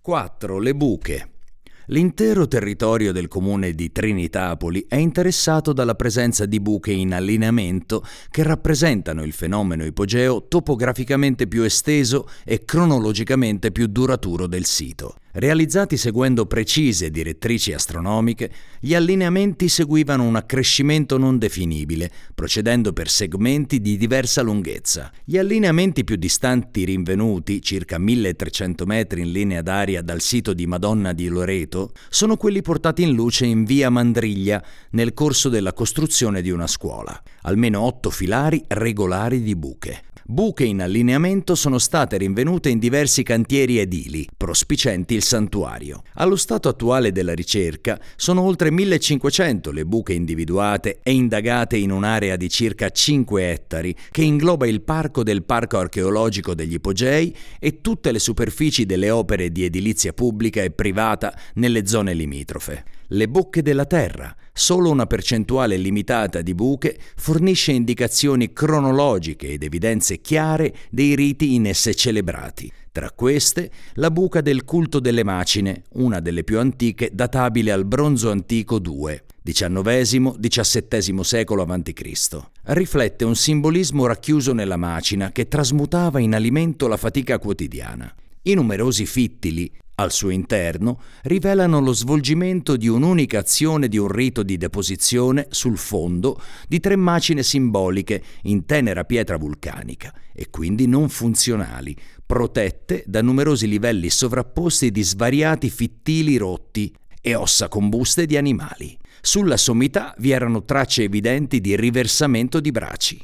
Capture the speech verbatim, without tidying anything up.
quattro. Le buche. L'intero territorio del comune di Trinitapoli è interessato dalla presenza di buche in allineamento che rappresentano il fenomeno ipogeo topograficamente più esteso e cronologicamente più duraturo del sito. Realizzati seguendo precise direttrici astronomiche, gli allineamenti seguivano un accrescimento non definibile, procedendo per segmenti di diversa lunghezza. Gli allineamenti più distanti rinvenuti, circa milletrecento metri in linea d'aria dal sito di Madonna di Loreto, sono quelli portati in luce in via Mandriglia nel corso della costruzione di una scuola. Almeno otto filari regolari di buche. Buche in allineamento sono state rinvenute in diversi cantieri edili, prospicenti il santuario. Allo stato attuale della ricerca sono oltre millecinquecento le buche individuate e indagate in un'area di circa cinque ettari che ingloba il parco del Parco Archeologico degli Ipogei e tutte le superfici delle opere di edilizia pubblica e privata nelle zone limitrofe. Le bocche della terra. Solo una percentuale limitata di buche fornisce indicazioni cronologiche ed evidenze chiare dei riti in esse celebrati. Tra queste, la buca del culto delle macine, una delle più antiche, databile al Bronzo Antico due, diciannovesimo diciassettesimo secolo avanti Cristo. Riflette un simbolismo racchiuso nella macina che trasmutava in alimento la fatica quotidiana. I numerosi fittili al suo interno rivelano lo svolgimento di un'unica azione di un rito di deposizione sul fondo di tre macine simboliche in tenera pietra vulcanica e quindi non funzionali, protette da numerosi livelli sovrapposti di svariati fittili rotti e ossa combuste di animali. Sulla sommità vi erano tracce evidenti di riversamento di braci.